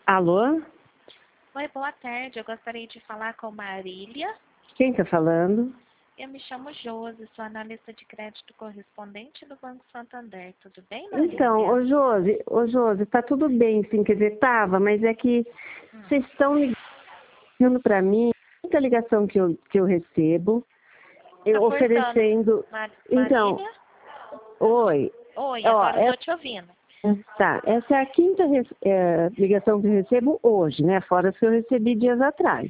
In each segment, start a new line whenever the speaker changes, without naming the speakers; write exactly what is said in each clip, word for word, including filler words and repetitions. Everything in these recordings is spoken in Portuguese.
Alô?
Oi, boa tarde. Eu gostaria de falar com Marília.
Quem está falando?
Eu me chamo Josi, sou analista de crédito correspondente do Banco Santander. Tudo bem, Marília?
Então, ô Josi, ô Josi, tá tudo bem, sim, quer dizer, tava, mas é que
Hum.
vocês estão ligando para mim, muita ligação que eu, que eu recebo, eu
Tá
oferecendo...
Mar
Então,
Marília?
oi,
Oi,
ó,
agora eu
essa,
tô te ouvindo.
tá, essa é a quinta re- é, ligação que eu recebo hoje, né, fora as que eu recebi dias atrás,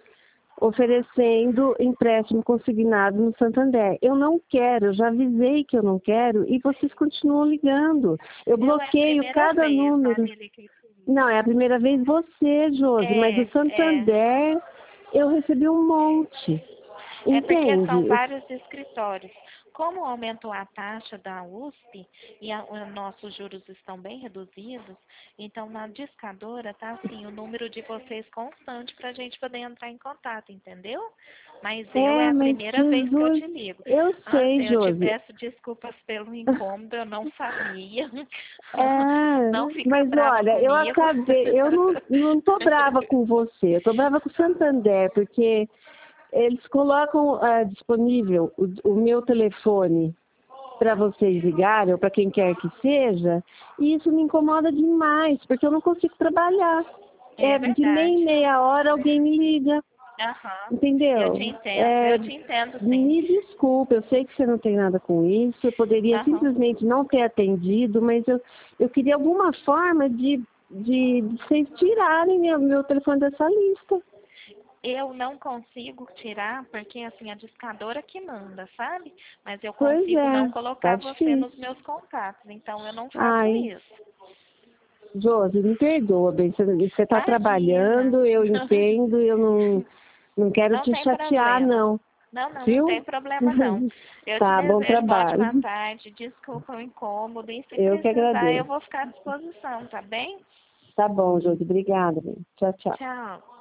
oferecendo empréstimo consignado no Santander. Eu não quero, eu já avisei que eu não quero e vocês continuam ligando. Eu
Não é a
bloqueio
primeira
cada
vez,
número.
Marília, que...
Não, é a primeira vez você, Josi, mas do
É, é.
Santander eu recebi um monte.
É porque são
Entende?
vários escritórios. Como aumentou a taxa da U S P e a, os nossos juros estão bem reduzidos, então na discadora tá assim o número de vocês constante para a gente poder entrar em contato, entendeu? Mas eu é
É,
a
mas
primeira vez que eu
Jesus,
te ligo.
eu sei,
Assim, eu te
Josi.
peço desculpas pelo incômodo, eu não sabia.
É,
Não fica
mas
brava
olha, eu
comigo.
acabei, eu não, não tô brava com você, eu tô brava com o Santander, porque eles colocam ah, disponível o, o meu telefone para vocês ligarem, ou para quem quer que seja, e isso me incomoda demais, porque eu não consigo trabalhar.
É
É, de meia em
verdade.
meia hora alguém me liga,
Aham. Eu te
entendeu?
entendo,
É,
eu te entendo sim.
me desculpe, eu sei que você não tem nada com isso, eu poderia
Aham.
simplesmente não ter atendido, mas eu, eu queria alguma forma de, de, de vocês tirarem meu, meu telefone dessa lista.
Eu não consigo tirar, porque assim, a discadora que manda, sabe? Mas eu
Pois
consigo não
é, tá
colocar você nos
difícil.
meus contatos, então eu não faço
Ai,
isso.
Josi, me perdoa, bem, você está
Imagina.
trabalhando, eu entendo, eu não, não quero
Não
te
tem
chatear,
problema.
não,
Não, não, não tem
viu?
problema não. Eu te
Tá, bom
desejo uma
trabalho.
ótima tarde, desculpa o incômodo, e se
Eu que
precisar eu
agradeço.
vou ficar à disposição, tá bem?
Tá bom, Josi, obrigada, bem. Tchau, tchau.
Tchau.